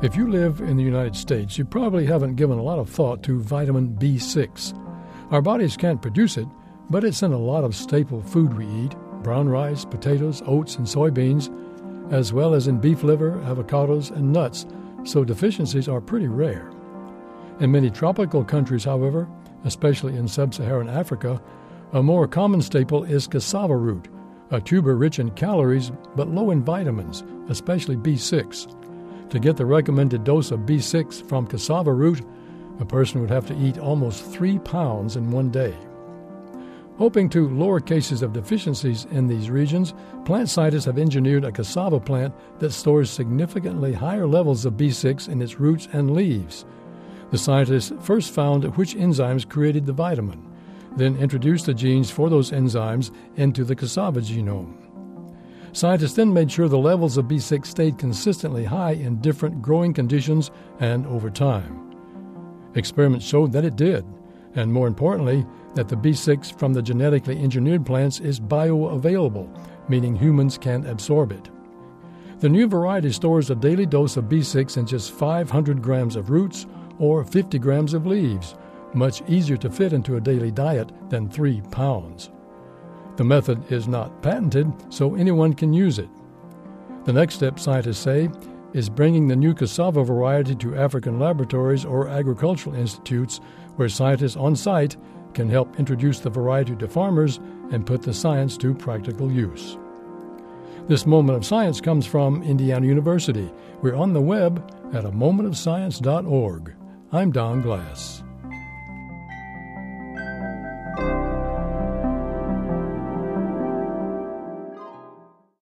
If you live in the United States, you probably haven't given a lot of thought to vitamin B6. Our bodies can't produce it, but it's in a lot of staple food we eat: brown rice, potatoes, oats, and soybeans, as well as in beef liver, avocados, and nuts, so deficiencies are pretty rare. In many tropical countries, however, especially in sub-Saharan Africa, a more common staple is cassava root, a tuber rich in calories but low in vitamins, especially B6. To get the recommended dose of B6 from cassava root, a person would have to eat almost 3 pounds in one day. Hoping to lower cases of deficiencies in these regions, plant scientists have engineered a cassava plant that stores significantly higher levels of B6 in its roots and leaves. The scientists first found which enzymes created the vitamin, then introduced the genes for those enzymes into the cassava genome. Scientists then made sure the levels of B6 stayed consistently high in different growing conditions and over time. Experiments showed that it did, and more importantly, that the B6 from the genetically engineered plants is bioavailable, meaning humans can absorb it. The new variety stores a daily dose of B6 in just 500 grams of roots or 50 grams of leaves, much easier to fit into a daily diet than 3 pounds. The method is not patented, so anyone can use it. The next step, scientists say, is bringing the new cassava variety to African laboratories or agricultural institutes where scientists on site can help introduce the variety to farmers and put the science to practical use. This Moment of Science comes from Indiana University. We're on the web at amomentofscience.org. I'm Don Glass.